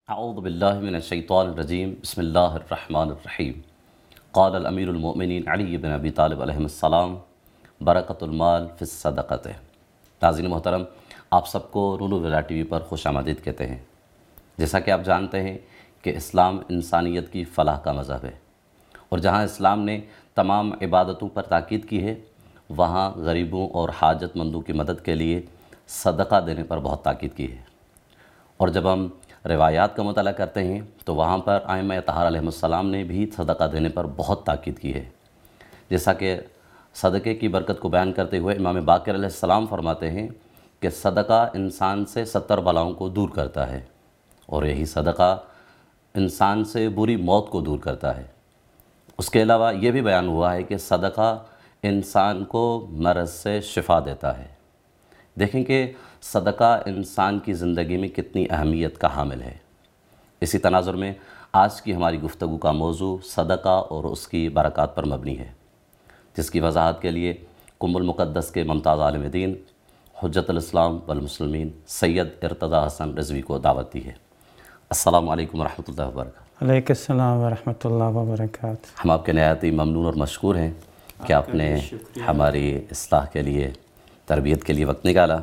اعوذ باللہ من الشیطان الرجیم بسم اللہ الرحمن الرحیم قال الامیر المؤمنین علی بن ابی طالب علیہ السلام برکۃ المال فی الصدقۃ۔ ناظرین محترم، آپ سب کو نور الہدیٰ ٹی وی پر خوش آمدید کہتے ہیں۔ جیسا کہ آپ جانتے ہیں کہ اسلام انسانیت کی فلاح کا مذہب ہے، اور جہاں اسلام نے تمام عبادتوں پر تاکید کی ہے، وہاں غریبوں اور حاجت مندوں کی مدد کے لیے صدقہ دینے پر بہت تاکید کی ہے۔ اور جب ہم روایات کا مطالعہ کرتے ہیں تو وہاں پر ائمہ اطہار علیہ السلام نے بھی صدقہ دینے پر بہت تاکید کی ہے۔ جیسا کہ صدقے کی برکت کو بیان کرتے ہوئے امام باقر علیہ السلام فرماتے ہیں کہ صدقہ انسان سے 70 بلاؤں کو دور کرتا ہے، اور یہی صدقہ انسان سے بری موت کو دور کرتا ہے۔ اس کے علاوہ یہ بھی بیان ہوا ہے کہ صدقہ انسان کو مرض سے شفا دیتا ہے۔ دیکھیں کہ صدقہ انسان کی زندگی میں کتنی اہمیت کا حامل ہے۔ اسی تناظر میں آج کی ہماری گفتگو کا موضوع صدقہ اور اس کی برکات پر مبنی ہے، جس کی وضاحت کے لیے قم المقدس کے ممتاز عالم دین حجت الاسلام والمسلمین سید ارتضیٰ حسن رضوی کو دعوت دی ہے۔ السلام علیکم ورحمۃ اللہ وبرکاتہ۔ علیکم السلام ورحمۃ اللہ وبرکاتہ۔ ہم آپ کے نہایت ہی ممنون اور مشکور ہیں کہ آپ نے ہماری اصلاح کے لیے، تربیت کے لیے وقت نکالا۔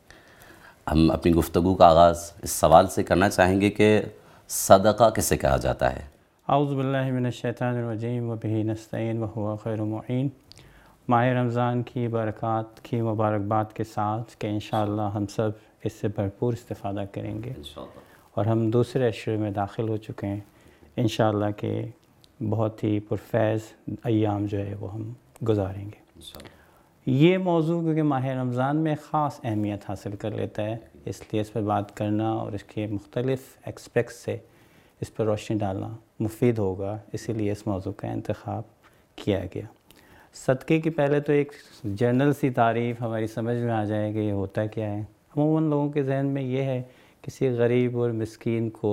ہم اپنی گفتگو کا آغاز اس سوال سے کرنا چاہیں گے کہ صدقہ کسے کہا جاتا ہے؟ اعوذ باللہ من الشیطان الرجیم وبہ نستعین وہو خیر معین۔ ماہ رمضان کی برکات کی مبارکباد کے ساتھ کہ انشاءاللہ ہم سب اس سے بھرپور استفادہ کریں گے، اور ہم دوسرے عشرے میں داخل ہو چکے ہیں انشاءاللہ کہ بہت ہی پرفیض ایام جو ہے وہ ہم گزاریں گے۔ یہ موضوع کیونکہ ماہ رمضان میں خاص اہمیت حاصل کر لیتا ہے، اس لیے اس پر بات کرنا اور اس کے مختلف ایکسپیکٹس سے اس پر روشنی ڈالنا مفید ہوگا، اسی لیے اس موضوع کا انتخاب کیا گیا۔ صدقے کی پہلے تو ایک جنرل سی تعریف ہماری سمجھ میں آ جائے کہ یہ ہوتا کیا ہے۔ عموماً لوگوں کے ذہن میں یہ ہے کسی غریب اور مسکین کو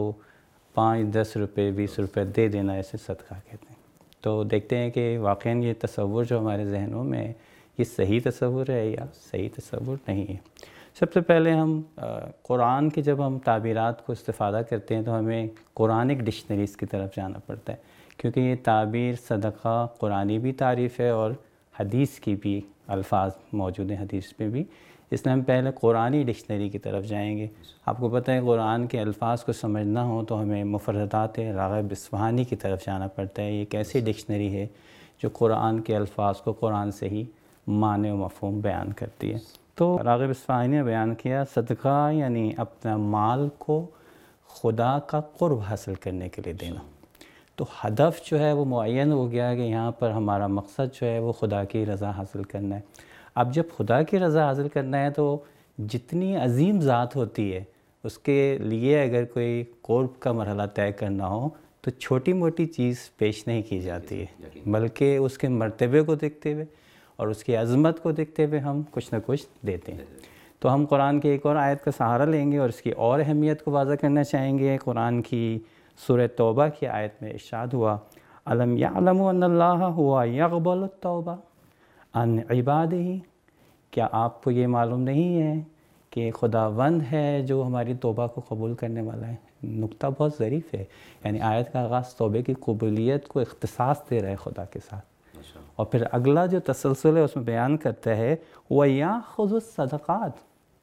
5 10 روپے 20 روپے دے دینا، اسے صدقہ کہتے ہیں۔ تو دیکھتے ہیں کہ واقعاً یہ تصور جو ہمارے ذہنوں میں ہے یہ صحیح تصور ہے یا صحیح تصور نہیں ہے۔ سب سے پہلے ہم قرآن کی جب ہم تعبیرات کو استفادہ کرتے ہیں تو ہمیں قرآنک ڈکشنریز کی طرف جانا پڑتا ہے، کیونکہ یہ تعبیر صدقہ قرآنی بھی تعریف ہے اور حدیث کی بھی الفاظ موجود ہیں حدیث میں بھی، اس لیے ہم پہلے قرآنی ڈکشنری کی طرف جائیں گے۔ آپ کو پتہ ہے قرآن کے الفاظ کو سمجھنا ہو تو ہمیں مفردات راغب اصفہانی کی طرف جانا پڑتا ہے۔ یہ ایک ایسی ڈکشنری ہے جو قرآن کے الفاظ کو قرآن سے ہی معنی و مفہوم بیان کرتی ہے۔ تو راغب اصفہانی نے بیان کیا صدقہ یعنی اپنا مال کو خدا کا قرب حاصل کرنے کے لیے دینا۔ تو ہدف جو ہے وہ معین ہو گیا کہ یہاں پر ہمارا مقصد جو ہے وہ خدا کی رضا حاصل کرنا ہے۔ اب جب خدا کی رضا حاصل کرنا ہے تو جتنی عظیم ذات ہوتی ہے اس کے لیے اگر کوئی قرب کا مرحلہ طے کرنا ہو تو چھوٹی موٹی چیز پیش نہیں کی جاتی ہے، بلکہ اس کے مرتبے کو دیکھتے ہوئے اور اس کی عظمت کو دیکھتے ہوئے ہم کچھ نہ کچھ دیتے ہیں۔ تو ہم قرآن کی ایک اور آیت کا سہارا لیں گے اور اس کی اور اہمیت کو واضح کرنا چاہیں گے۔ قرآن کی سورہ توبہ کی آیت میں ارشاد ہوا الم یعلموا ان اللہ ہوا یقبل التوبہ عن عبادہ، کیا آپ کو یہ معلوم نہیں ہے کہ خداوند ہے جو ہماری توبہ کو قبول کرنے والا ہے؟ نقطہ بہت ظریف ہے، یعنی آیت کا آغاز توبے کی قبولیت کو اختصاص دے رہا ہے خدا کے ساتھ، اور پھر اگلا جو تسلسل ہے اس میں بیان کرتا ہے وَيَأْخُذُ الصَّدَقَاتِ،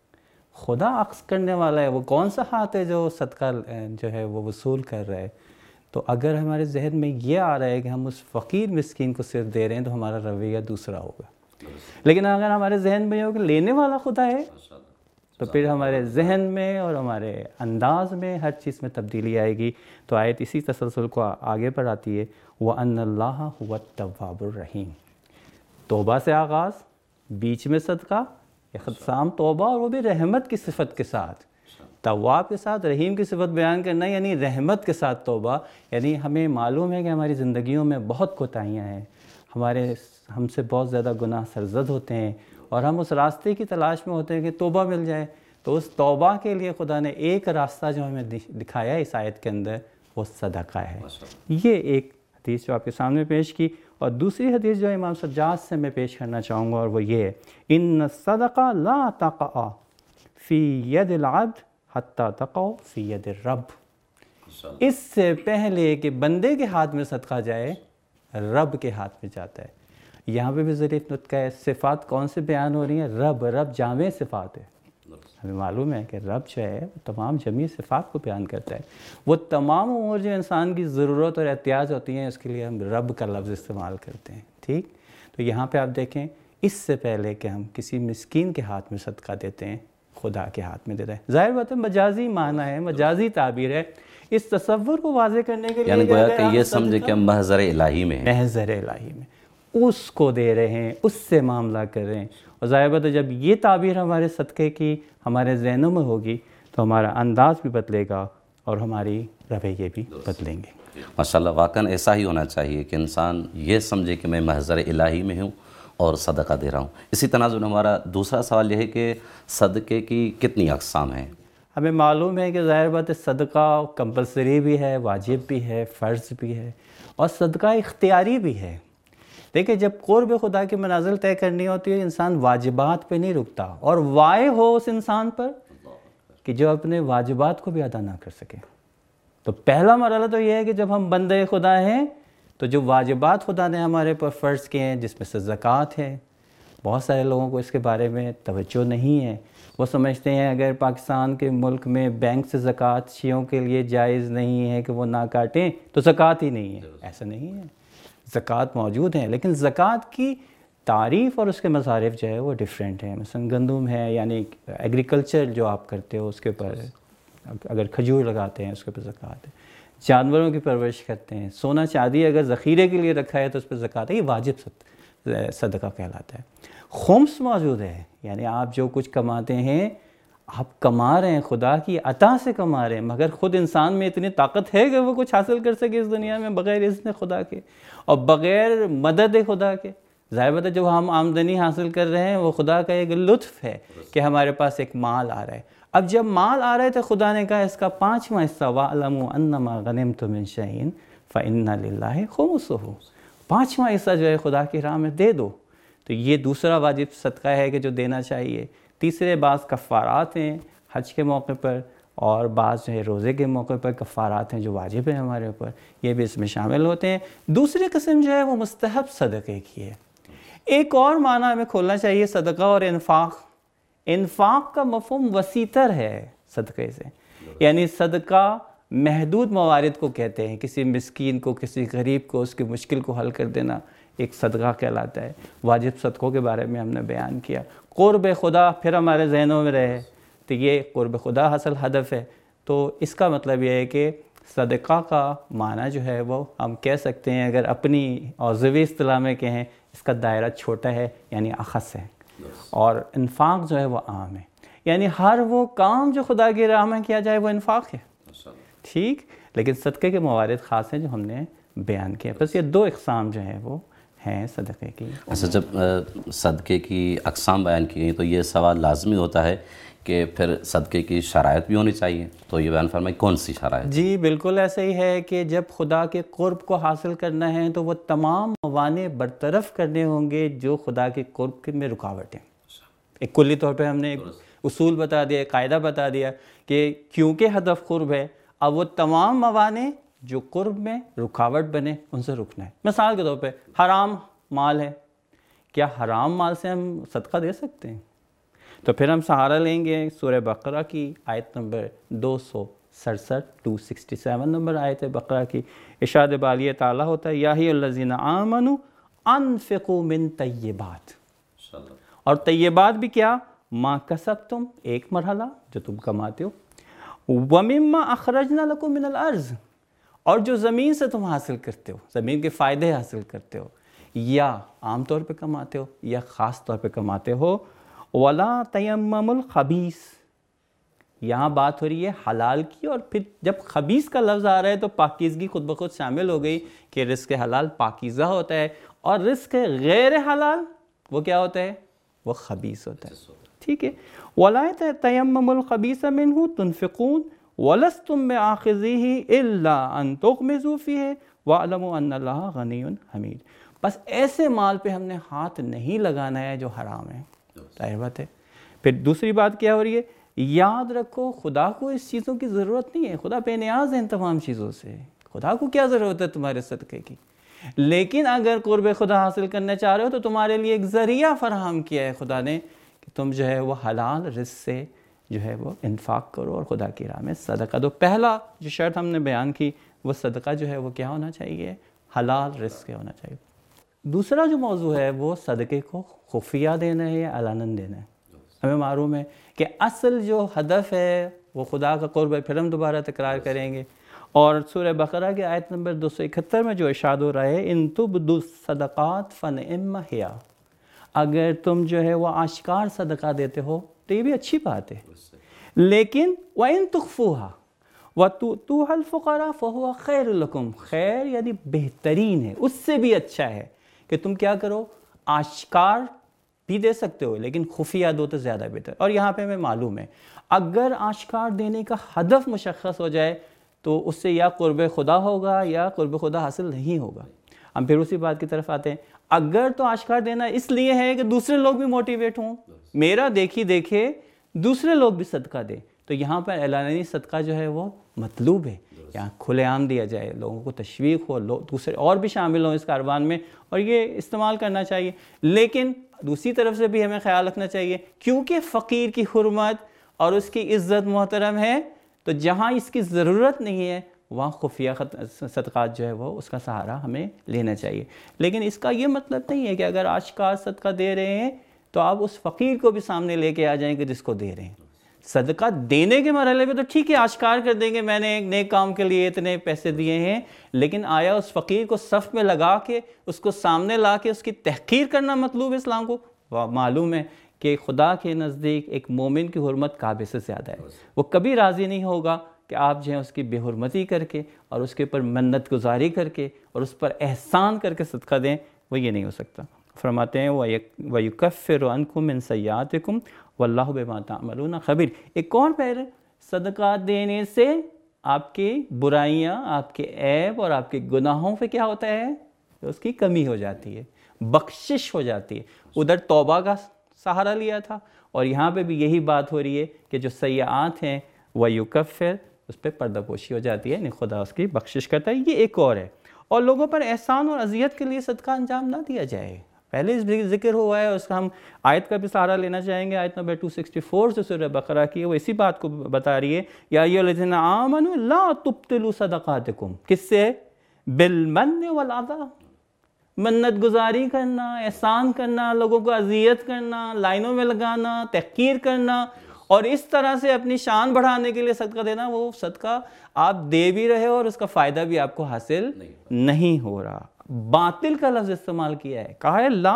خدا اخذ کرنے والا ہے۔ وہ کون سا ہاتھ ہے جو صدقہ جو ہے وہ وصول کر رہا ہے؟ تو اگر ہمارے ذہن میں یہ آ رہا ہے کہ ہم اس فقیر مسکین کو صرف دے رہے ہیں تو ہمارا رویہ دوسرا ہوگا، لیکن اگر ہمارے ذہن میں یہ ہو کہ لینے والا خدا ہے تو پھر ہمارے ذہن میں اور ہمارے انداز میں ہر چیز میں تبدیلی آئے گی۔ تو آیت اسی تسلسل کو آگے بڑھاتی ہے وَأَنَّ اللَّهَ هُوَ التَّوَّابُ الرَّحِيمُ، توبہ سے آغاز، بیچ میں صدقہ، اختتام توبہ، اور وہ بھی رحمت کی صفت کے ساتھ، تواب کے ساتھ رحیم کی صفت بیان کرنا یعنی رحمت کے ساتھ توبہ۔ یعنی ہمیں معلوم ہے کہ ہماری زندگیوں میں بہت کوتاہیاں ہیں، ہم سے بہت زیادہ گناہ سرزد ہوتے ہیں، اور ہم اس راستے کی تلاش میں ہوتے ہیں کہ توبہ مل جائے۔ تو اس توبہ کے لیے خدا نے ایک راستہ جو ہمیں دکھایا اس آیت کے اندر وہ صدقہ ہے۔ یہ ایک حدیث جو آپ کے سامنے پیش کی، اور دوسری حدیث جو امام سجاد سے میں پیش کرنا چاہوں گا اور وہ یہ ہے ان الصدقہ لا تقع فی ید العبد حتی تقع فی ید الرب، اس سے پہلے کہ بندے کے ہاتھ میں صدقہ جائے رب کے ہاتھ میں جاتا ہے۔ یہاں پہ بھی ظریف نطقہ ہے، صفات کون سے بیان ہو رہی ہیں؟ رب جامع صفات ہے۔ ہمیں معلوم ہے کہ رب جو ہے وہ تمام جمیع صفات کو بیان کرتا ہے، وہ تمام امور جو انسان کی ضرورت اور احتیاج ہوتی ہیں اس کے لیے ہم رب کا لفظ استعمال کرتے ہیں، ٹھیک؟ تو یہاں پہ آپ دیکھیں اس سے پہلے کہ ہم کسی مسکین کے ہاتھ میں صدقہ دیتے ہیں خدا کے ہاتھ میں دیتے ہیں۔ ظاہر بات ہے مجازی معنی ہے، مجازی تعبیر ہے، اس تصور کو واضح کرنے کے لیے یعنی گویا کہ یہ سمجھے کہ ہم محضر الہی میں ہیں، محضر الہی میں اس کو دے رہے ہیں، اس سے معاملہ کر رہے ہیں۔ اور ظاہر بات ہے جب یہ تعبیر ہمارے صدقے کی ہمارے ذہنوں میں ہوگی تو ہمارا انداز بھی بدلے گا اور ہماری رویے بھی بدلیں گے۔ ماشاءاللہ واقعاً ایسا ہی ہونا چاہیے کہ انسان یہ سمجھے کہ میں محضر الہی میں ہوں اور صدقہ دے رہا ہوں۔ اسی تناظر ہمارا دوسرا سوال یہ ہے کہ صدقے کی کتنی اقسام ہیں؟ ہمیں معلوم ہے کہ ظاہر بات ہے صدقہ کمپلسری بھی ہے، واجب بھی ہے، فرض بھی ہے اور صدقہ اختیاری بھی ہے۔ دیکھیں جب قرب خدا کی منازل طے کرنی ہوتی ہے انسان واجبات پہ نہیں رکتا، اور وائے ہو اس انسان پر کہ جو اپنے واجبات کو بھی ادا نہ کر سکے۔ تو پہلا مرحلہ تو یہ ہے کہ جب ہم بندے خدا ہیں تو جو واجبات خدا نے ہمارے پر فرض کیے ہیں جس میں سے زکوٰۃ ہے، بہت سارے لوگوں کو اس کے بارے میں توجہ نہیں ہے، وہ سمجھتے ہیں اگر پاکستان کے ملک میں بینک سے زکوٰۃ شیعوں کے لیے جائز نہیں ہے کہ وہ نہ کاٹیں تو زکوٰۃ ہی نہیں ہے۔ ایسا نہیں ہے، زکوٰۃ موجود ہیں، لیکن زکوٰۃ کی تعریف اور اس کے مصارف جو ہے وہ ڈیفرنٹ ہیں۔ مثلا گندم ہے، یعنی ایگریکلچر جو آپ کرتے ہو اس کے اوپر اگر کھجور لگاتے ہیں اس کے اوپر زکوٰۃ ہے، جانوروں کی پرورش کرتے ہیں، سونا چاندی اگر ذخیرے کے لیے رکھا ہے تو اس پہ زکوٰۃ ہے، یہ واجب صدقہ کہلاتا ہے۔ خمس موجود ہے، یعنی آپ جو کچھ کماتے ہیں آپ کما رہے ہیں، خدا کی عطا سے کما رہے ہیں، مگر خود انسان میں اتنی طاقت ہے کہ وہ کچھ حاصل کر سکے اس دنیا میں بغیر اذن خدا کے اور بغیر مدد خدا کے۔ ظاہر بات ہے جب ہم آمدنی حاصل کر رہے ہیں وہ خدا کا ایک لطف ہے کہ ہمارے پاس ایک مال آ رہا ہے۔ اب جب مال آ رہا ہے تو خدا نے کہا اس کا 5واں حصہ وَاعْلَمُوا أَنَّمَا غَنِمْتُم مِّن شَيْءٍ فَإِنَّ لِلَّهِ خُمُسَهُ، 5واں حصہ جو ہے خدا کی راہ میں دے دو۔ تو یہ دوسرا واجب صدقہ ہے کہ جو دینا چاہیے۔ تیسرے بعض کفارات ہیں حج کے موقع پر، اور بعض جو ہے روزے کے موقع پر کفارات ہیں جو واجب ہیں ہمارے اوپر، یہ بھی اس میں شامل ہوتے ہیں۔ دوسری قسم جو ہے وہ مستحب صدقے کی ہے۔ ایک اور معنی ہمیں کھولنا چاہیے صدقہ اور انفاق۔ انفاق کا مفہوم وسیع تر ہے صدقے سے، یعنی صدقہ محدود موارد کو کہتے ہیں، کسی مسکین کو، کسی غریب کو اس کی مشکل کو حل کر دینا ایک صدقہ کہلاتا ہے۔ واجب صدقوں کے بارے میں ہم نے بیان کیا۔ قرب خدا پھر ہمارے ذہنوں میں رہے تو یہ قرب خدا اصل ہدف ہے، تو اس کا مطلب یہ ہے کہ صدقہ کا معنی جو ہے وہ ہم کہہ سکتے ہیں اگر اپنی اوضوی اصطلاح میں کہیں اس کا دائرہ چھوٹا ہے یعنی اخص ہے، اور انفاق جو ہے وہ عام ہے، یعنی ہر وہ کام جو خدا کی راہ میں کیا جائے وہ انفاق ہے، ٹھیک؟ لیکن صدقے کے موارد خاص ہیں جو ہم نے بیان کیا۔ بس یہ 2 اقسام جو ہیں وہ ہیں صدقے کی۔ اچھا، جب صدقے کی اقسام بیان کی گئی تو یہ سوال لازمی ہوتا ہے کہ پھر صدقے کی شرائط بھی ہونی چاہیے، تو یہ بیان فرمائیں کون سی شرائط؟ جی بالکل ایسا ہی ہے کہ جب خدا کے قرب کو حاصل کرنا ہے تو وہ تمام موانع برطرف کرنے ہوں گے جو خدا کے قرب میں رکاوٹ ہیں۔ ایک کلی طور پہ ہم نے ایک اصول بتا دیا، ایک قاعدہ بتا دیا کہ کیونکہ ہدف قرب ہے اب وہ تمام موانع جو قرب میں رکاوٹ بنے ان سے رکنا ہے۔ مثال کے طور پہ حرام مال ہے، کیا حرام مال سے ہم صدقہ دے سکتے ہیں؟ تو پھر ہم سہارا لیں گے سورہ بقرہ کی آیت نمبر 267، 267 نمبر آیت بقرہ کی۔ ارشاد بالی تعالیٰ ہوتا ہے یا الذین آمنوا انفقوا من طیبات، اور طیبات بھی کیا؟ ما کسبتم، ایک مرحلہ جو تم کماتے ہو، ومما اخرجنا لکم من الارض، اور جو زمین سے تم حاصل کرتے ہو، زمین کے فائدے حاصل کرتے ہو، یا عام طور پہ کماتے ہو یا خاص طور پہ کماتے ہو، ولا تیمموا الخبیث، یہاں بات ہو رہی ہے حلال کی، اور پھر جب خبیث کا لفظ آ رہا ہے تو پاکیزگی خود بخود شامل ہو گئی کہ رزق حلال پاکیزہ ہوتا ہے اور رزق غیر حلال وہ کیا ہوتا ہے؟ وہ خبیث ہوتا ہے، ٹھیک ہے؟ ولا تیمموا الخبیث منہ تنفقون وَلَسْتُمْ بِآخِذِهِ إِلَّا أَن تُغْمِضُوا فِيهِ وَاعْلَمُوا أَنَّ اللَّهَ غَنِيٌّ حَمِيدٌ۔ بس ایسے مال پہ ہم نے ہاتھ نہیں لگانا ہے جو حرام ہے، ظاہر بات ہے۔ پھر دوسری بات کیا ہو رہی ہے یاد رکھو خدا کو اس چیزوں کی ضرورت نہیں ہے، خدا بے نیاز ہے ان تمام چیزوں سے، خدا کو کیا ضرورت ہے تمہارے صدقے کی؟ لیکن اگر قرب خدا حاصل کرنا چاہ رہے ہو تو تمہارے لیے ایک ذریعہ فراہم کیا ہے خدا نے کہ تم جو ہے وہ حلال رزق سے جو ہے وہ انفاق کرو اور خدا کی راہ میں صدقہ دو۔ پہلا جو شرط ہم نے بیان کی وہ صدقہ جو ہے وہ کیا ہونا چاہیے؟ حلال رزق کے ہونا چاہیے۔ دوسرا جو موضوع ہے وہ صدقے کو خفیہ دینا ہے یا علاناً دینا ہے۔ ہمیں معلوم ہے کہ اصل جو ہدف ہے وہ خدا کا قرب ہے، پھر ہم دوبارہ تکرار کریں گے، اور سورہ بقرہ کی آیت نمبر 271 میں جو ارشاد ہو رہا ہے ان تبدوا الصدقات فنعم ہی، اگر تم جو ہے وہ آشکار صدقہ دیتے ہو تو یہ بھی اچھی بات ہے، لیکن وَإِن تُخْفُوهَا وَتُؤْتُوهَا الْفُقَرَاءَ فَهُوَ خَيْرٌ لَكُمْ، خیر یعنی بہترین ہے، اس سے بھی اچھا ہے کہ تم کیا کرو، آشکار بھی دے سکتے ہو لیکن خفیہ دو تو زیادہ بہتر۔ اور یہاں پہ ہمیں معلوم ہے اگر آشکار دینے کا ہدف مشخص ہو جائے تو اس سے یا قرب خدا ہوگا یا قرب خدا حاصل نہیں ہوگا۔ ہم پھر اسی بات کی طرف آتے ہیں، اگر تو آشکار دینا اس لیے ہے کہ دوسرے لوگ بھی موٹیویٹ ہوں، میرا دیکھے دوسرے لوگ بھی صدقہ دیں، تو یہاں پر اعلانی صدقہ جو ہے وہ مطلوب ہے، یہاں کھلے عام دیا جائے، لوگوں کو تشویق ہو، دوسرے اور بھی شامل ہوں اس کاروان میں، اور یہ استعمال کرنا چاہیے۔ لیکن دوسری طرف سے بھی ہمیں خیال رکھنا چاہیے کیونکہ فقیر کی حرمت اور اس کی عزت محترم ہے، تو جہاں اس کی ضرورت نہیں ہے وہاں خفیہ صدقات جو ہے وہ اس کا سہارا ہمیں لینا چاہیے۔ لیکن اس کا یہ مطلب نہیں ہے کہ اگر آشکار صدقہ دے رہے ہیں تو آپ اس فقیر کو بھی سامنے لے کے آ جائیں کہ جس کو دے رہے ہیں۔ صدقہ دینے کے مرحلے پہ تو ٹھیک ہے، آشکار کر دیں گے میں نے ایک نیک کام کے لیے اتنے پیسے دیے ہیں، لیکن آیا اس فقیر کو صف میں لگا کے اس کو سامنے لا کے اس کی تحقیر کرنا مطلوب ہے اسلام کو؟ معلوم ہے کہ خدا کے نزدیک ایک مومن کی حرمت کعبے سے زیادہ ہے، وہ کبھی راضی نہیں ہوگا کہ آپ جو ہیں اس کی بے حرمتی کر کے اور اس کے اوپر منت گزاری کر کے اور اس پر احسان کر کے صدقہ دیں، وہ یہ نہیں ہو سکتا۔ فرماتے ہیں وَيُكَفِّرُ عَنْكُم مِّن سَيِّئَاتِكُمْ وَاللَّهُ بِمَا تَعْمَلُونَ خبیر۔ ایک اور پہلے صدقہ دینے سے آپ کی برائیاں، آپ کے عیب اور آپ کے گناہوں پہ کیا ہوتا ہے؟ اس کی کمی ہو جاتی ہے، بخشش ہو جاتی ہے۔ ادھر توبہ کا سہارا لیا تھا اور یہاں پہ بھی یہی بات ہو رہی ہے کہ جو سیئات ہیں وَيُكَفِّرُ، اس پہ پردہ پوشی ہو جاتی ہے، یعنی خدا اس کی بخشش کرتا ہے۔ یہ ایک اور ہے، اور لوگوں پر احسان اور اذیت کے لیے صدقہ انجام نہ دیا جائے۔ پہلے اس ذکر ہوا ہے، اس کا ہم آیت کا بھی سہارا لینا چاہیں گے، آیت نمبر 264 سے سورہ بقرہ کی، وہ اسی بات کو بتا رہی ہے، یا ایھا الذین آمنوا لا تبطلوا صدقاتکم، کس سے؟ بالمن والعطا، منت گزاری کرنا، احسان کرنا، لوگوں کو اذیت کرنا، لائنوں میں لگانا، تحقیر کرنا، اور اس طرح سے اپنی شان بڑھانے کے لیے صدقہ دینا، وہ صدقہ آپ دے بھی رہے ہو اور اس کا فائدہ بھی آپ کو حاصل نہیں ہو رہا۔ باطل کا لفظ استعمال کیا ہے، کہا ہے لا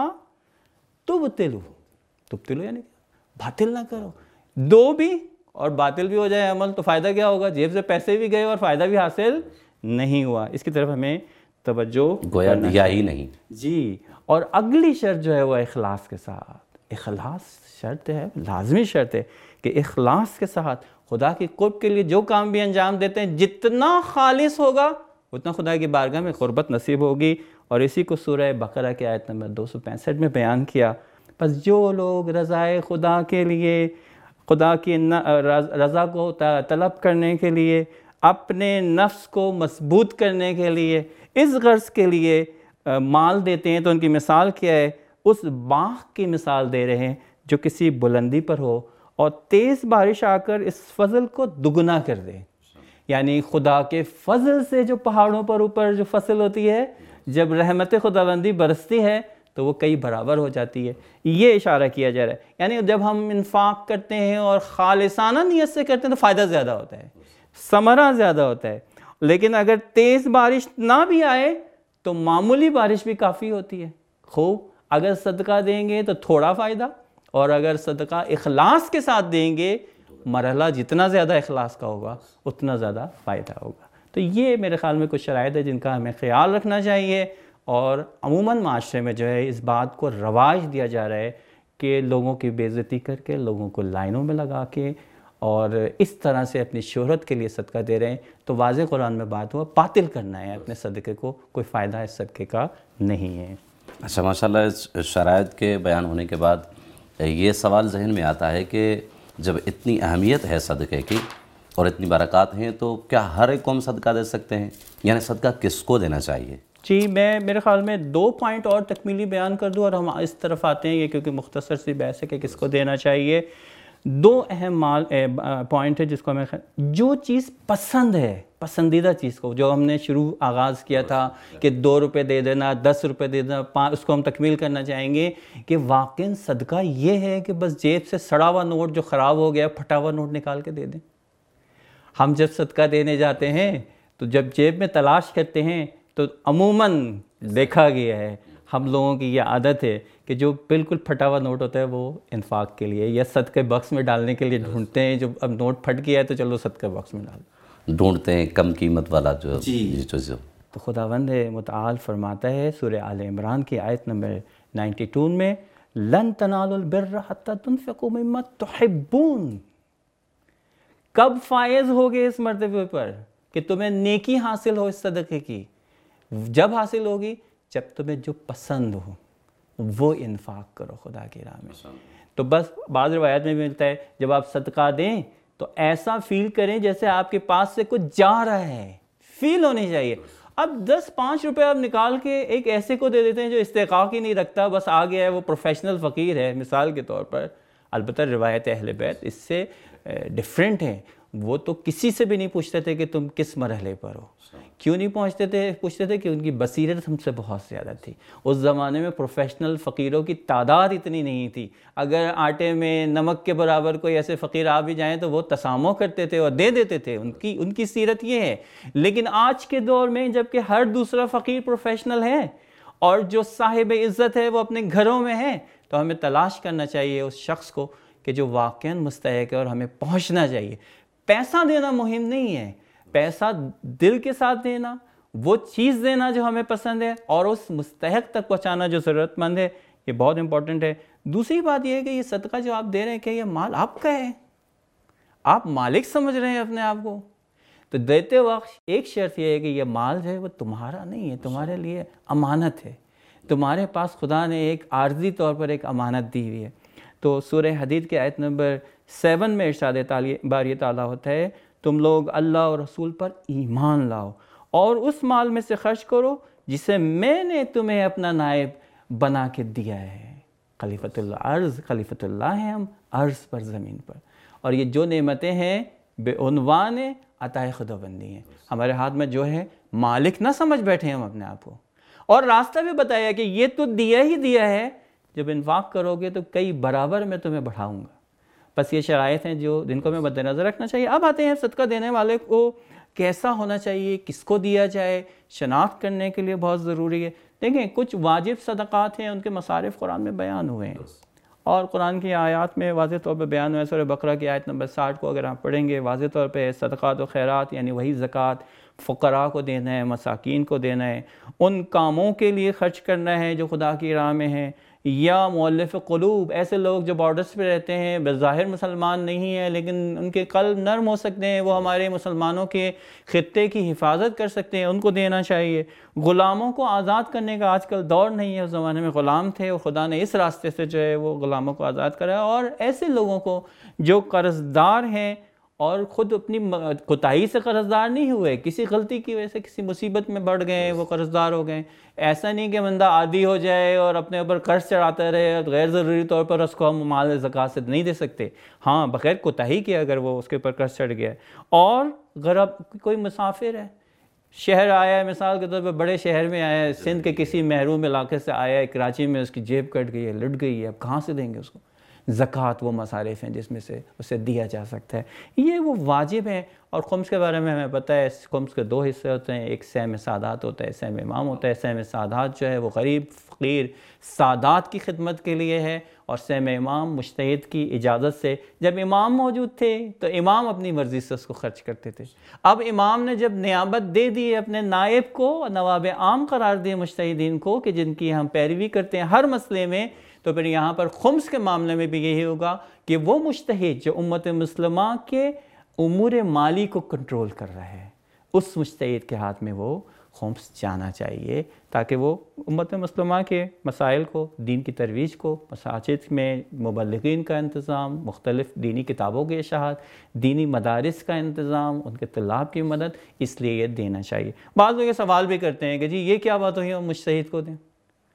تبطلوا یعنی باطل نہ کرو، دو بھی اور باطل بھی ہو جائے عمل تو فائدہ کیا ہوگا؟ جیب سے پیسے بھی گئے اور فائدہ بھی حاصل نہیں ہوا۔ اس کی طرف ہمیں توجہ گویا دیا ہی نہیں۔ جی، اور اگلی شرط جو ہے وہ اخلاص کے ساتھ، اخلاص شرط ہے، لازمی شرط ہے کہ اخلاص کے ساتھ خدا کی قرب کے لیے جو کام بھی انجام دیتے ہیں جتنا خالص ہوگا اتنا خدا کی بارگاہ میں قربت نصیب ہوگی، اور اسی کو سورہ بقرہ کی آیت نمبر 265 میں بیان کیا۔ بس جو لوگ رضائے خدا کے لیے، خدا کی رضا کو طلب کرنے کے لیے، اپنے نفس کو مضبوط کرنے کے لیے، اس غرض کے لیے مال دیتے ہیں، تو ان کی مثال کیا ہے؟ اس باغ کی مثال دے رہے ہیں جو کسی بلندی پر ہو اور تیز بارش آ کر اس فضل کو دگنا کر دے۔ یعنی خدا کے فضل سے جو پہاڑوں پر اوپر جو فصل ہوتی ہے، جب رحمت خداوندی برستی ہے تو وہ کئی برابر ہو جاتی ہے، یہ اشارہ کیا جا رہا ہے۔ یعنی جب ہم انفاق کرتے ہیں اور خالصانہ نیت سے کرتے ہیں تو فائدہ زیادہ ہوتا ہے، ثمرہ زیادہ ہوتا ہے، لیکن اگر تیز بارش نہ بھی آئے تو معمولی بارش بھی کافی ہوتی ہے۔ خوب، اگر صدقہ دیں گے تو تھوڑا فائدہ، اور اگر صدقہ اخلاص کے ساتھ دیں گے، مرحلہ جتنا زیادہ اخلاص کا ہوگا اتنا زیادہ فائدہ ہوگا۔ تو یہ میرے خیال میں کچھ شرائط ہے جن کا ہمیں خیال رکھنا چاہیے، اور عموماً معاشرے میں جو ہے اس بات کو رواج دیا جا رہا ہے کہ لوگوں کی بے عزتی کر کے، لوگوں کو لائنوں میں لگا کے اور اس طرح سے اپنی شہرت کے لیے صدقہ دے رہے ہیں، تو واضح قرآن میں بات ہوا باطل کرنا ہے اپنے صدقے کو، کوئی فائدہ اس صدقے کا نہیں ہے۔ اچھا، ماشاءاللہ اس شرائط کے بیان ہونے کے بعد یہ سوال ذہن میں آتا ہے کہ جب اتنی اہمیت ہے صدقے کی اور اتنی برکات ہیں، تو کیا ہر ایک کو ہم صدقہ دے سکتے ہیں؟ یعنی صدقہ کس کو دینا چاہیے؟ جی، میں میرے خیال میں 2 پوائنٹ اور تکمیلی بیان کر دوں اور ہم اس طرف آتے ہیں، یہ کیونکہ مختصر سی بحث ہے کہ کس کو دینا چاہیے۔ 2 اہم پوائنٹ ہے جس کو ہمیں جو چیز پسند ہے، پسندیدہ چیز کو، جو ہم نے آغاز کیا تھا کہ 2 روپے دے دینا، 10 روپے دے دینا، اس کو ہم تکمیل کرنا چاہیں گے کہ واقعاً صدقہ یہ ہے کہ بس جیب سے سڑا ہوا نوٹ جو خراب ہو گیا، پھٹا ہوا نوٹ نکال کے دے دیں۔ ہم جب صدقہ دینے جاتے ہیں تو جب جیب میں تلاش کرتے ہیں تو عموماً دیکھا گیا ہے، ہم لوگوں کی یہ عادت ہے کہ جو بالکل پھٹا ہوا نوٹ ہوتا ہے وہ انفاق کے لیے یا صدقہ باکس میں ڈالنے کے لیے ڈھونڈتے ہیں۔ جو اب نوٹ پھٹ گیا ہے تو چلو صدقہ باکس میں ڈھونڈتے ہیں کم قیمت والا جو تو خداوند متعال فرماتا ہے سورہ آل عمران کی آیت نمبر 92 میں، لن تنالوا البر حتی تنفقوا مما تحبون۔ کب فائز ہوگے اس مرتبے پر کہ تمہیں نیکی حاصل ہو اس صدقے کی؟ جب حاصل ہوگی جب تمہیں جو پسند ہو وہ انفاق کرو خدا کی راہ میں۔ تو بس بعض روایات میں بھی ملتا ہے جب آپ صدقہ دیں تو ایسا فیل کریں جیسے آپ کے پاس سے کچھ جا رہا ہے، فیل ہونی چاہیے۔ اب 10-5 روپے آپ نکال کے ایک ایسے کو دے دیتے ہیں جو استحقاق ہی نہیں رکھتا، بس آ گیا ہے، وہ پروفیشنل فقیر ہے مثال کے طور پر۔ البتہ روایت اہل بیت اس سے ڈیفرنٹ ہے، وہ تو کسی سے بھی نہیں پوچھتے تھے کہ تم کس مرحلے پر ہو۔ کیوں نہیں پوچھتے تھے کہ ان کی بصیرت ہم سے بہت زیادہ تھی۔ اس زمانے میں پروفیشنل فقیروں کی تعداد اتنی نہیں تھی، اگر آٹے میں نمک کے برابر کوئی ایسے فقیر آ بھی جائیں تو وہ تسامح کرتے تھے اور دے دیتے تھے، ان کی سیرت یہ ہے۔ لیکن آج کے دور میں جب کہ ہر دوسرا فقیر پروفیشنل ہے اور جو صاحب عزت ہے وہ اپنے گھروں میں ہے، تو ہمیں تلاش کرنا چاہیے اس شخص کو کہ جو واقعاً مستحق ہے اور ہمیں پہنچنا چاہیے۔ پیسہ دینا مہم نہیں ہے، پیسہ دل کے ساتھ دینا، وہ چیز دینا جو ہمیں پسند ہے اور اس مستحق تک پہنچانا جو ضرورت مند ہے، یہ بہت امپورٹنٹ ہے۔ دوسری بات یہ ہے کہ یہ صدقہ جو آپ دے رہے ہیں کہ یہ مال آپ کا ہے، آپ مالک سمجھ رہے ہیں اپنے آپ کو، تو دیتے وقت ایک شرط یہ ہے کہ یہ مال جو ہے وہ تمہارا نہیں ہے، تمہارے لیے امانت ہے، تمہارے پاس خدا نے ایک عارضی طور پر ایک امانت دی ہوئی ہے۔ تو سورہ حدید کے آیت نمبر 7 میں ارشاد باری تعالیٰ ہوتا ہے، تم لوگ اللہ اور رسول پر ایمان لاؤ اور اس مال میں سے خرچ کرو جسے میں نے تمہیں اپنا نائب بنا کے دیا ہے۔ خلیفۃ الارض، خلیفۃ اللہ ہیں ہم عرض پر، زمین پر، اور یہ جو نعمتیں ہیں بے عنوان عطائے خداوندی ہیں، ہمارے ہاتھ میں جو ہے مالک نہ سمجھ بیٹھے ہم اپنے آپ کو، اور راستہ بھی بتایا کہ یہ تو دیا ہی دیا ہے، جب انفاق کرو گے تو کئی برابر میں تمہیں بڑھاؤں گا۔ بس یہ شرائط ہیں جن کو ہمیں مد نظر رکھنا چاہیے۔ اب آتے ہیں صدقہ دینے والے کو کیسا ہونا چاہیے، کس کو دیا جائے، شناخت کرنے کے لیے بہت ضروری ہے۔ دیکھیں کچھ واجب صدقات ہیں، ان کے مصارف قرآن میں بیان ہوئے ہیں اور قرآن کی آیات میں واضح طور پہ بیان ہوئے ہیں۔ سورہ بقرہ کی آیت نمبر 60 کو اگر آپ پڑھیں گے، واضح طور پہ صدقات و خیرات یعنی وہی زکوٰۃ فقراء کو دینا ہے، مساکین کو دینا ہے، ان کاموں کے لیے خرچ کرنا ہے جو خدا کی راہ میں ہیں، یا مؤلف قلوب، ایسے لوگ جو بارڈرز پہ رہتے ہیں، بظاہر مسلمان نہیں ہیں لیکن ان کے قلب نرم ہو سکتے ہیں، وہ ہمارے مسلمانوں کے خطے کی حفاظت کر سکتے ہیں، ان کو دینا چاہیے۔ غلاموں کو آزاد کرنے کا آج کل دور نہیں ہے، اس زمانے میں غلام تھے اور خدا نے اس راستے سے جو ہے وہ غلاموں کو آزاد کرا، اور ایسے لوگوں کو جو قرض دار ہیں اور خود اپنی کوتاہی سے قرض دار نہیں ہوئے، کسی غلطی کی وجہ سے کسی مصیبت میں بڑھ گئے، وہ قرض دار ہو گئے۔ ایسا نہیں کہ بندہ عادی ہو جائے اور اپنے اوپر قرض چڑھاتا رہے، غیر ضروری طور پر اس کو ہم مال زکوٰۃ سے نہیں دے سکتے، ہاں بغیر کوتاہی کے اگر وہ اس کے اوپر قرض چڑھ گیا ہے۔ اور اگر اب کوئی مسافر ہے، شہر آیا ہے، مثال کے طور پر بڑے شہر میں آیا ہے، سندھ کے کسی محروم علاقے سے آیا ہے، کراچی میں اس کی جیب کٹ گئی ہے، لٹ گئی ہے، اب کہاں سے دیں گے اس کو؟ زکوٰۃ وہ مصارف ہیں جس میں سے اسے دیا جا سکتا ہے، یہ وہ واجب ہیں۔ اور خمس کے بارے میں ہمیں پتہ ہے، خمس کے 2 حصے ہوتے ہیں، ایک سہم سادات ہوتا ہے، سہم امام ہوتا ہے۔ سہم سادات جو ہے وہ غریب فقیر سادات کی خدمت کے لیے ہے، اور سہم امام مجتہد کی اجازت سے، جب امام موجود تھے تو امام اپنی مرضی سے اس کو خرچ کرتے تھے، اب امام نے جب نیابت دے دی اپنے نائب کو، نواب عام قرار دیے مجتہدین کو کہ جن کی ہم پیروی کرتے ہیں ہر مسئلے میں، تو پھر یہاں پر خمس کے معاملے میں بھی یہی ہوگا کہ وہ مجتہد جو امت مسلمہ کے امور مالی کو کنٹرول کر رہا ہے، اس مجتہد کے ہاتھ میں وہ خمس جانا چاہیے، تاکہ وہ امت مسلمہ کے مسائل کو، دین کی ترویج کو، مساجد میں مبلغین کا انتظام، مختلف دینی کتابوں کی اشاعت، دینی مدارس کا انتظام، ان کے طلاب کی مدد، اس لیے یہ دینا چاہیے۔ بعض لوگ یہ سوال بھی کرتے ہیں کہ جی یہ کیا بات ہوئی ہم مجتہد کو دیں؟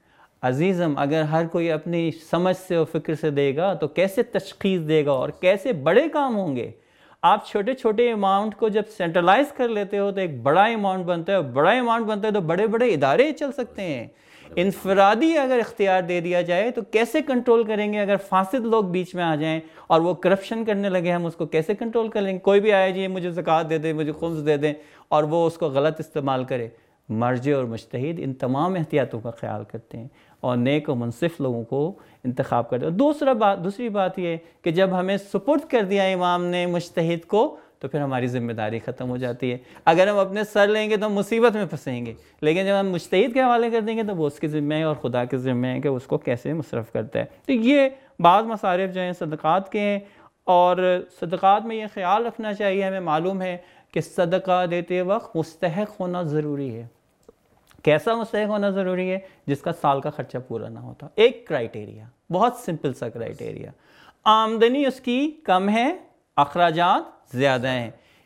عزیزم، اگر ہر کوئی اپنی سمجھ سے اور فکر سے دے گا تو کیسے تشخیص دے گا اور کیسے بڑے کام ہوں گے؟ آپ چھوٹے چھوٹے اماؤنٹ کو جب سینٹرلائز کر لیتے ہو تو ایک بڑا اماؤنٹ بنتا ہے، اور بڑا اماؤنٹ بنتا ہے تو بڑے بڑے ادارے چل سکتے ہیں۔ انفرادی اگر اختیار دے دیا جائے تو کیسے کنٹرول کریں گے؟ اگر فاسد لوگ بیچ میں آ جائیں اور وہ کرپشن کرنے لگے، ہم اس کو کیسے کنٹرول کر لیں گے؟ کوئی بھی آئے جی مجھے زکوٰۃ دے دے، مجھے خمس دے دیں، اور وہ اس کو غلط استعمال کرے۔ مرجع اور مجتہد ان تمام احتیاطوں کا خیال کرتے ہیں اور نیک و منصف لوگوں کو انتخاب کرتے ہیں۔ دوسری بات یہ کہ جب ہمیں سپرد کر دیا امام نے مجتہد کو تو پھر ہماری ذمہ داری ختم ہو جاتی ہے۔ اگر ہم اپنے سر لیں گے تو ہم مصیبت میں پھنسیں گے، لیکن جب ہم مجتہد کے حوالے کر دیں گے تو وہ اس کی ذمہ ہے اور خدا کے ذمہ ہے کہ اس کو کیسے مصرف کرتا ہے۔ تو یہ بعض مصارف جو ہیں صدقات کے ہیں، اور صدقات میں یہ خیال رکھنا چاہیے، ہمیں معلوم ہے کہ صدقہ دیتے وقت مستحق ہونا ضروری ہے۔ کیسا مستحق ہونا ضروری ہے؟ جس کا سال کا خرچہ پورا نہ ہوتا۔ ایک کرائٹیریا، بہت سمپل سا کرائٹیریا، آمدنی اس کی کم ہے، اخراجات زیادہ ہیں،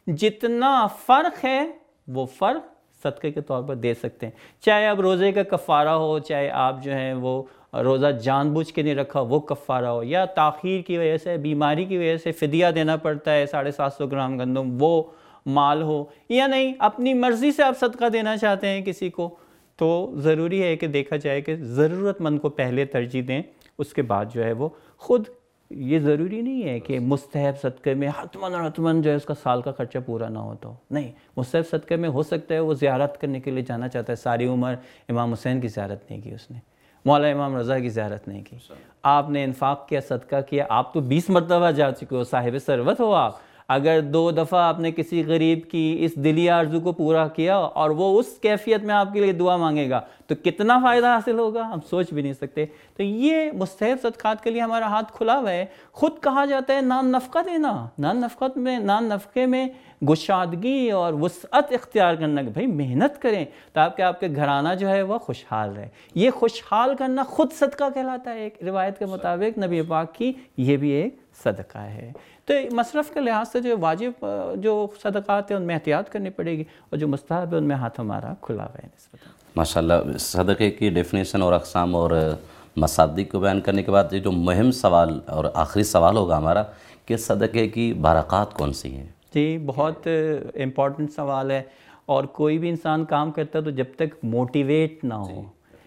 جتنا فرق ہے وہ فرق صدقے کے طور پر دے سکتے ہیں۔ چاہے اب روزے کا کفارہ ہو، چاہے آپ جو ہیں وہ روزہ جان بوجھ کے نہیں رکھا وہ کفارہ ہو، یا تاخیر کی وجہ سے، بیماری کی وجہ سے فدیہ دینا پڑتا ہے 750 گرام گندم وہ مال ہو، یا نہیں اپنی مرضی سے آپ صدقہ دینا چاہتے ہیں کسی کو، تو ضروری ہے کہ دیکھا جائے کہ ضرورت مند کو پہلے ترجیح دیں، اس کے بعد جو ہے وہ خود۔ یہ ضروری نہیں ہے کہ مستحب صدقے میں حتماً جو ہے اس کا سال کا خرچہ پورا نہ ہوتا ہو، نہیں، مستحب صدقے میں ہو سکتا ہے وہ زیارت کرنے کے لیے جانا چاہتا ہے، ساری عمر امام حسین کی زیارت نہیں کی اس نے، مولا امام رضا کی زیارت نہیں کی، آپ نے انفاق کیا، صدقہ کیا، آپ تو 20 مرتبہ جا چکے ہو، صاحب ثروت ہو آپ، اگر 2 دفعہ آپ نے کسی غریب کی اس دلی آرزو کو پورا کیا اور وہ اس کیفیت میں آپ کے لیے دعا مانگے گا تو کتنا فائدہ حاصل ہوگا، ہم سوچ بھی نہیں سکتے۔ تو یہ مستحب صدقات کے لیے ہمارا ہاتھ کھلا ہوا ہے۔ خود کہا جاتا ہے نان نفقہ دینا، نان نفقے میں گشادگی اور وسعت اختیار کرنا، کہ بھائی محنت کریں تاکہ آپ کے گھرانہ جو ہے وہ خوشحال رہے۔ یہ خوشحال کرنا خود صدقہ کہلاتا ہے، ایک روایت کے مطابق نبی پاک کی، یہ بھی ایک صدقہ ہے۔ تو مصرف کے لحاظ سے جو واجب جو صدقات ہیں ان میں احتیاط کرنی پڑے گی، اور جو مستحب ہے ان میں ہاتھ ہمارا کھلا ہوا ہے نسبتاً۔ ماشاءاللہ، صدقے کی ڈیفینیشن اور اقسام اور مصادیق کو بیان کرنے کے بعد یہ جو مہم سوال اور آخری سوال ہوگا ہمارا کہ صدقے کی برکات کون سی ہیں؟ جی، بہت امپورٹنٹ سوال ہے، اور کوئی بھی انسان کام کرتا ہے تو جب تک موٹیویٹ نہ ہو،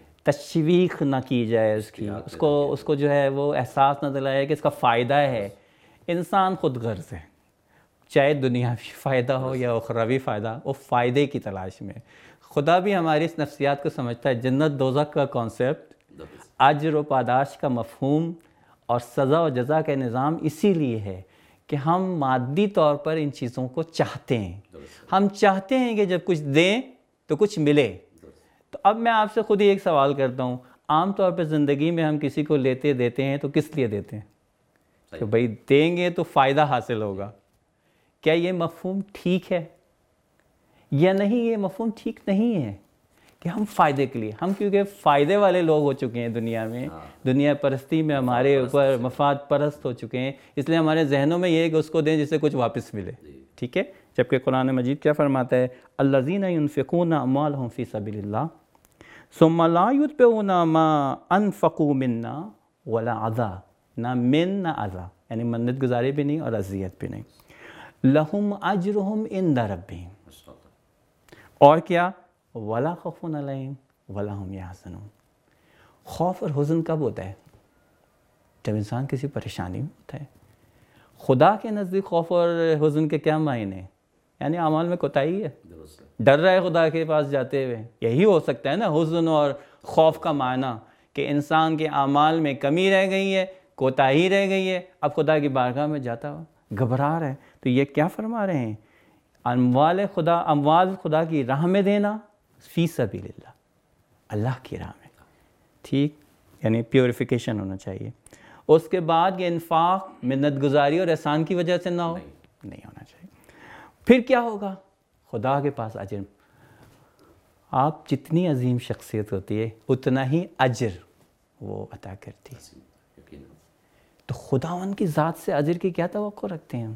تشویق نہ کی جائے اس کی، اس کو جو ہے وہ احساس نہ دلایا کہ اس کا فائدہ ہے، انسان خود غرض ہے، چاہے دنیاوی فائدہ ہو یا اخروی فائدہ، وہ فائدے کی تلاش میں۔ خدا بھی ہماری اس نفسیات کو سمجھتا ہے۔ جنت دوزخ کا کانسیپٹ، اجر و پاداش کا مفہوم اور سزا و جزا کا نظام اسی لیے ہے کہ ہم مادی طور پر ان چیزوں کو چاہتے ہیں، ہم چاہتے ہیں کہ جب کچھ دیں تو کچھ ملے۔ تو اب میں آپ سے خود ہی ایک سوال کرتا ہوں، عام طور پہ زندگی میں ہم کسی کو دیتے ہیں تو کس لیے دیتے ہیں؟ کہ بھئی دیں گے تو فائدہ حاصل ہوگا۔ کیا یہ مفہوم ٹھیک ہے یا نہیں؟ یہ مفہوم ٹھیک نہیں ہے کہ ہم فائدے کے لیے، ہم کیونکہ فائدے والے لوگ ہو چکے ہیں دنیا میں، دنیا پرستی میں ہمارے اوپر مفاد پرست ہو چکے ہیں، اس لیے ہمارے ذہنوں میں یہ ہے کہ اس کو دیں جس سے کچھ واپس ملے، ٹھیک ہے؟ جبکہ قرآن مجید کیا فرماتا ہے؟ الذین ينفقون اموالهم فی سبیل اللہ ثم لا یتبعون ما انفقوا منا ولا اذى، نہ من نہ اذى، یعنی منت گزاری بھی نہیں اور اذیت بھی نہیں۔ لہم اجرہم عند ربہم، اور کیا؟ ولا خوف علیہم ولا هم یحزنون۔ خوف اور حزن کب ہوتا ہے؟ جب انسان کسی پریشانی میں ہوتا ہے۔ خدا کے نزدیک خوف اور حزن کے کیا معنی ہیں؟ یعنی اعمال میں کوتاہی ہے، ڈر رہا ہے خدا کے پاس جاتے ہوئے، یہی ہو سکتا ہے نا حزن اور خوف کا معنی، کہ انسان کے اعمال میں کمی رہ گئی ہے، کوتاہی رہ گئی ہے، اب خدا کی بارگاہ میں جاتا ہوا گھبرا رہا ہے۔ تو یہ کیا فرما رہے ہیں؟ اموال خدا کی راہ میں دینا، فی سبیل اللہ، اللہ کی راہ میں، ٹھیک، یعنی پیوریفیکیشن ہونا چاہیے۔ اس کے بعد یہ انفاق منت گزاری اور احسان کی وجہ سے نہ ہو، نہیں ہونا چاہیے۔ پھر کیا ہوگا؟ خدا کے پاس اجر، آپ جتنی عظیم شخصیت ہوتی ہے اتنا ہی اجر وہ عطا کرتی ہے. تو خداوند کی ذات سے اجر کی کیا توقع رکھتے ہیں ہم؟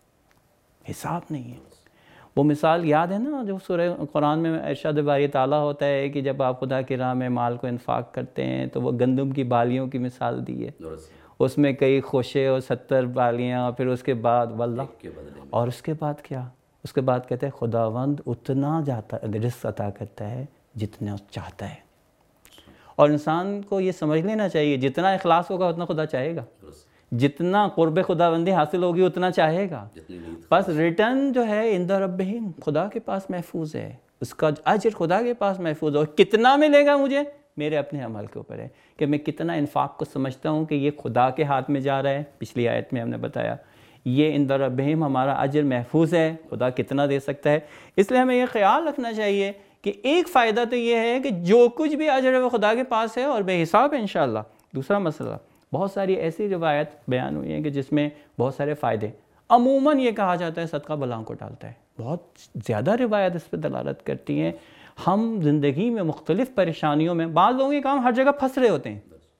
حساب نہیں ہے. وہ مثال یاد ہے نا جو سورہ قرآن میں ارشاد باری تعالیٰ ہوتا ہے کہ جب آپ خدا کی راہ میں مال کو انفاق کرتے ہیں تو وہ گندم کی بالیوں کی مثال دی ہے. اس میں کئی خوشے اور 70 بالیاں اور پھر اس کے بعد واللہ اور اس کے بعد کیا؟ اس کے بعد کہتے ہیں خداوند اتنا جاتا رزق عطا کرتا ہے جتنا چاہتا ہے. اور انسان کو یہ سمجھ لینا چاہیے جتنا اخلاص ہوگا اتنا خدا چاہے گا, جتنا قرب خداوندی حاصل ہوگی اتنا چاہے گا. بس ریٹرن جو ہے عند ربہم خدا کے پاس محفوظ ہے, اس کا اجر خدا کے پاس محفوظ ہے. اور کتنا ملے گا مجھے میرے اپنے عمل کے اوپر ہے کہ میں کتنا انفاق کو سمجھتا ہوں کہ یہ خدا کے ہاتھ میں جا رہا ہے. پچھلی آیت میں ہم نے بتایا یہ عند ربہم ہمارا اجر محفوظ ہے, خدا کتنا دے سکتا ہے. اس لیے ہمیں یہ خیال رکھنا چاہیے کہ ایک فائدہ تو یہ ہے کہ جو کچھ بھی اجر ہے وہ خدا کے پاس ہے اور بے حساب ہے انشاءاللہ. دوسرا مسئلہ, بہت ساری ایسی روایت بیان ہوئی ہیں کہ جس میں بہت سارے فائدے. عموماً یہ کہا جاتا ہے صدقہ بلاؤں کو ٹالتا ہے. بہت زیادہ روایت اس پہ دلالت کرتی ہیں. ہم زندگی میں مختلف پریشانیوں میں, بعض لوگوں کے کام ہر جگہ پھنس رہے ہوتے ہیں,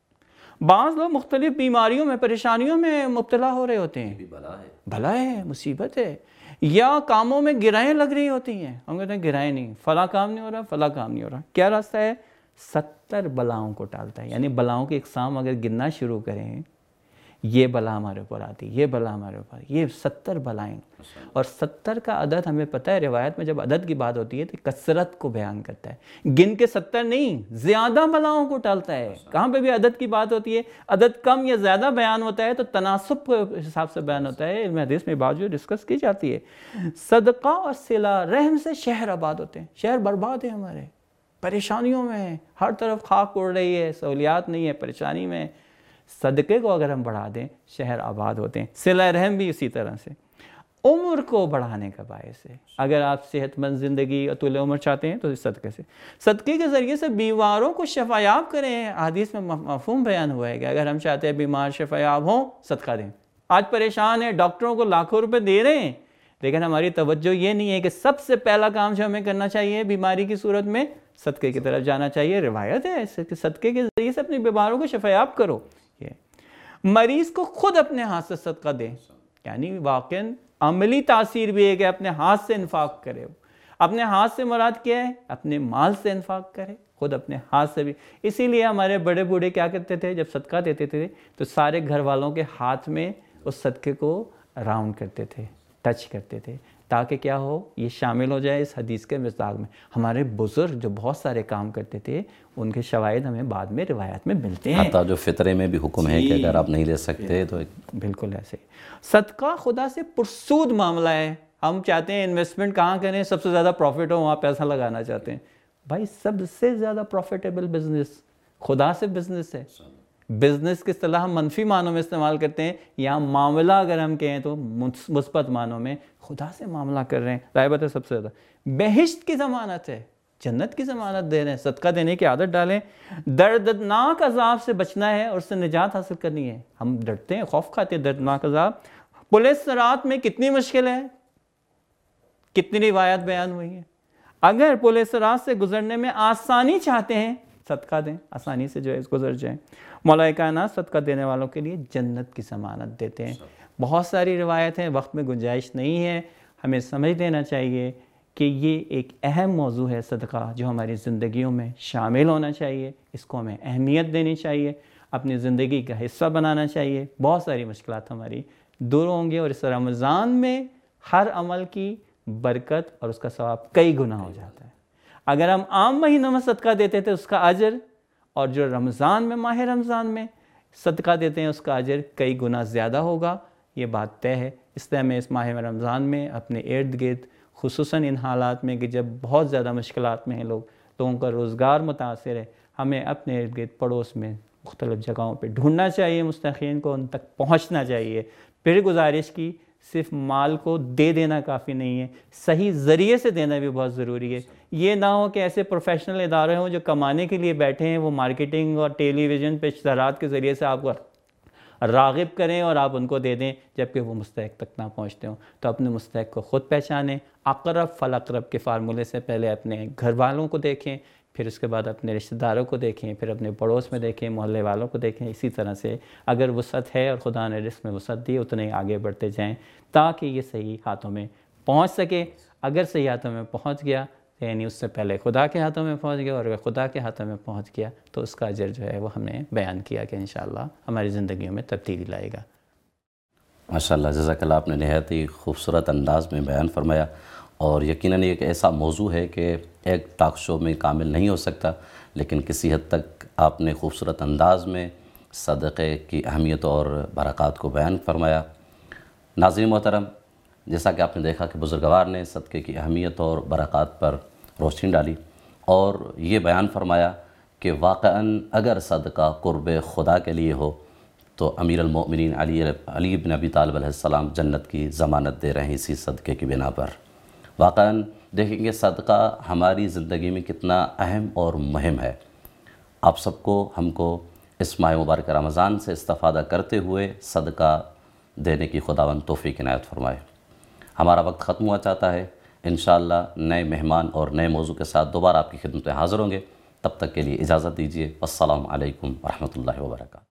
بعض لوگ مختلف بیماریوں میں پریشانیوں میں مبتلا ہو رہے ہوتے ہیں, بھلا ہے مصیبت ہے, یا کاموں میں گرائیں لگ رہی ہوتی ہیں. ہم کہتے ہیں گرائیں نہیں, فلاں کام نہیں ہو رہا, فلاں کام نہیں ہو رہا. کیا راستہ ہے؟ 70 بلاؤں کو ٹالتا ہے. یعنی بلاؤں کی اقسام اگر گننا شروع کریں, یہ بلا ہمارے اوپر آتی, یہ بلا ہمارے اوپر, یہ 70 بلائیں. اور 70 کا عدد ہمیں پتہ ہے, روایت میں جب عدد کی بات ہوتی ہے تو کثرت کو بیان کرتا ہے. گن کے 70 نہیں, زیادہ بلاؤں کو ٹالتا ہے. کہاں پہ بھی عدد کی بات ہوتی ہے, عدد کم یا زیادہ بیان ہوتا ہے تو تناسب کے حساب سے بیان ہوتا ہے. علم حدیث میں بات جو ڈسکس کی جاتی ہے, صدقہ اور صلہ رحم سے شہر آباد ہوتے ہیں. شہر برباد ہے ہمارے, پریشانیوں میں ہیں, ہر طرف خاک اڑ رہی ہے, سہولیات نہیں ہے, پریشانی میں. صدقے کو اگر ہم بڑھا دیں شہر آباد ہوتے ہیں. صلہ رحم بھی اسی طرح سے عمر کو بڑھانے کا باعث ہے. اگر آپ صحت مند زندگی اور طول عمر چاہتے ہیں تو اس صدقے سے, صدقے کے ذریعے سے بیماروں کو شفا یاب کریں. حدیث میں مفہوم بیان ہوا ہے کہ اگر ہم چاہتے ہیں بیمار شفا یاب ہوں صدقہ دیں. آج پریشان ہیں, ڈاکٹروں کو لاکھوں روپے دے رہے ہیں, لیکن ہماری توجہ یہ نہیں ہے کہ سب سے پہلا کام جو ہمیں کرنا چاہیے بیماری کی صورت میں صدقے کی طرف جانا چاہیے. روایت ہے کہ صدقے کے ذریعے سے اپنے بیماروں کو شفا یاب کرو. مریض کو خود اپنے ہاتھ سے صدقہ دیں, یعنی واقعاً عملی تاثیر بھی ہے کہ اپنے ہاتھ سے انفاق کرے. اپنے ہاتھ سے مراد کیا ہے؟ اپنے مال سے انفاق کرے, خود اپنے ہاتھ سے بھی. اسی لیے ہمارے بڑے بوڑھے کیا کرتے تھے, جب صدقہ دیتے تھے تو سارے گھر والوں کے ہاتھ میں اس صدقے کو راؤنڈ کرتے تھے, ٹچ کرتے تھے, تاکہ کیا ہو, یہ شامل ہو جائے اس حدیث کے مصداق میں. ہمارے بزرگ جو بہت سارے کام کرتے تھے ان کے شواہد ہمیں بعد میں روایات میں ملتے ہیں. حتیٰ جو فطرے میں بھی حکم ہے کہ اگر آپ نہیں دے سکتے تو بالکل ایسے. صدقہ خدا سے پرسود معاملہ ہے. ہم چاہتے ہیں انویسٹمنٹ کہاں کریں, سب سے زیادہ پروفٹ ہو وہاں پیسہ لگانا چاہتے ہیں. بھائی سب سے زیادہ پروفیٹیبل بزنس خدا سے بزنس ہے. بزنس کی اصطلاح ہم منفی معنوں میں استعمال کرتے ہیں, یہاں معاملہ اگر ہم کہیں تو مثبت معنوں میں خدا سے معاملہ کر رہے ہیں. ظاہر بات ہے سب سے زیادہ بہشت کی ضمانت ہے, جنت کی ضمانت دے رہے ہیں. صدقہ دینے کی عادت ڈالیں. دردناک عذاب سے بچنا ہے اور اس سے نجات حاصل کرنی ہے. ہم ڈرتے ہیں, خوف کھاتے ہیں دردناک عذاب. پولیس صراط میں کتنی مشکل ہے, کتنی روایت بیان ہوئی ہیں. اگر پولیس صراط سے گزرنے میں آسانی چاہتے ہیں صدقہ دیں, آسانی سے جو ہے گزر جائیں. مولا کائنات صدقہ دینے والوں کے لیے جنت کی ضمانت دیتے ہیں. بہت ساری روایت ہیں, وقت میں گنجائش نہیں ہے. ہمیں سمجھ لینا چاہیے کہ یہ ایک اہم موضوع ہے صدقہ, جو ہماری زندگیوں میں شامل ہونا چاہیے. اس کو ہمیں اہمیت دینی چاہیے, اپنی زندگی کا حصہ بنانا چاہیے. بہت ساری مشکلات ہماری دور ہوں گے, اور اس رمضان میں ہر عمل کی برکت اور اس کا ثواب کئی گنا ہو جاتا ہے. اگر ہم عام مہینوں میں صدقہ دیتے تھے اس کا اجر, اور جو رمضان میں, ماہ رمضان میں صدقہ دیتے ہیں اس کا اجر کئی گنا زیادہ ہوگا. یہ بات طے ہے. اس لیے ہمیں اس ماہ رمضان میں اپنے ارد گرد, خصوصاً ان حالات میں کہ جب بہت زیادہ مشکلات میں ہیں لوگوں کا روزگار متاثر ہے, ہمیں اپنے ارد گرد پڑوس میں مختلف جگہوں پہ ڈھونڈنا چاہیے, مستحقین کو ان تک پہنچنا چاہیے. پھر گزارش کی, صرف مال کو دے دینا کافی نہیں ہے, صحیح ذریعے سے دینا بھی بہت ضروری ہے. یہ نہ ہو کہ ایسے پروفیشنل ادارے ہوں جو کمانے کے لیے بیٹھے ہیں, وہ مارکیٹنگ اور ٹیلی ویژن پہ اشتہارات کے ذریعے سے آپ کو راغب کریں اور آپ ان کو دے دیں جبکہ وہ مستحق تک نہ پہنچتے ہوں۔ تو اپنے مستحق کو خود پہچانیں، اقرب فالاقرب کے فارمولے سے پہلے اپنے گھر والوں کو دیکھیں، پھر اس کے بعد اپنے رشتہ داروں کو دیکھیں، پھر اپنے پڑوس میں دیکھیں، محلے والوں کو دیکھیں۔ اسی طرح سے اگر وسعت ہے اور خدا نے رزق میں وسعت دی اتنے ہی آگے بڑھتے جائیں تاکہ یہ صحیح ہاتھوں میں پہنچ سکے۔ اگر صحیح ہاتھوں میں پہنچ گیا یعنی اس سے پہلے خدا کے ہاتھوں میں پہنچ گیا، اور اگر خدا کے ہاتھوں میں پہنچ گیا تو اس کا اجر جو ہے وہ ہم نے بیان کیا کہ انشاءاللہ ہماری زندگیوں میں تبدیلی لائے گا۔ ماشاءاللہ، جزاک اللہ، آپ نے نہایت ہی خوبصورت انداز میں بیان فرمایا، اور یقیناً ایک ایسا موضوع ہے کہ ایک ٹاک شو میں کامل نہیں ہو سکتا، لیکن کسی حد تک آپ نے خوبصورت انداز میں صدقے کی اہمیت اور برکات کو بیان فرمایا۔ ناظرین محترم، جیسا کہ آپ نے دیکھا کہ بزرگوار نے صدقے کی اہمیت اور برکات پر روشنی ڈالی اور یہ بیان فرمایا کہ واقعاً اگر صدقہ قرب خدا کے لیے ہو تو امیر المؤمنین علی بن ابی طالب علیہ السلام جنت کی ضمانت دے رہے ہیں اسی صدقے کی بنا پر۔ واقعاً دیکھیں گے صدقہ ہماری زندگی میں کتنا اہم اور مہم ہے۔ آپ سب کو، ہم کو اس ماہ مبارک رمضان سے استفادہ کرتے ہوئے صدقہ دینے کی خداوند توفیق عنایت فرمائے۔ ہمارا وقت ختم ہوا چاہتا ہے، انشاءاللہ نئے مہمان اور نئے موضوع کے ساتھ دوبارہ آپ کی خدمت میں حاضر ہوں گے۔ تب تک کے لیے اجازت دیجیے۔ السلام علیکم ورحمۃ اللہ وبرکاتہ۔